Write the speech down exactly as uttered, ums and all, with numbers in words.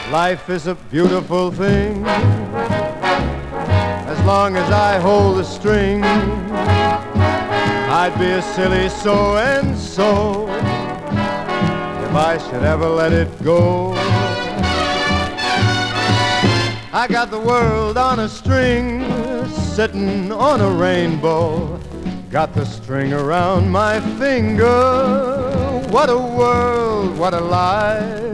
Life is a beautiful thing as long as I hold the string. I'd be a silly so-and-so if I should ever let it go. I got the world on a string, sitting on a rainbow. Got the string around my finger. What a world, what a life.